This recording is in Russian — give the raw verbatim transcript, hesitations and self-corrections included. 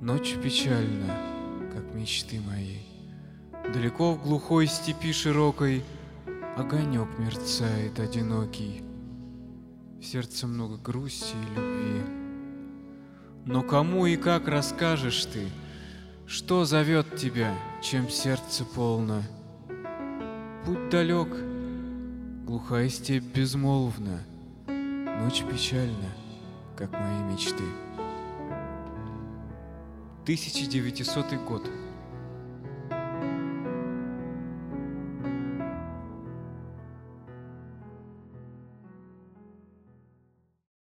Ночь печальна, как мечты мои. Далеко в глухой степи широкой огонек мерцает одинокий. В сердце много грусти и любви. Но кому и как расскажешь ты, что зовет тебя, чем сердце полно? Путь далек, глухая степь безмолвна, ночь печальна, как мои мечты. тысяча девятисотый год.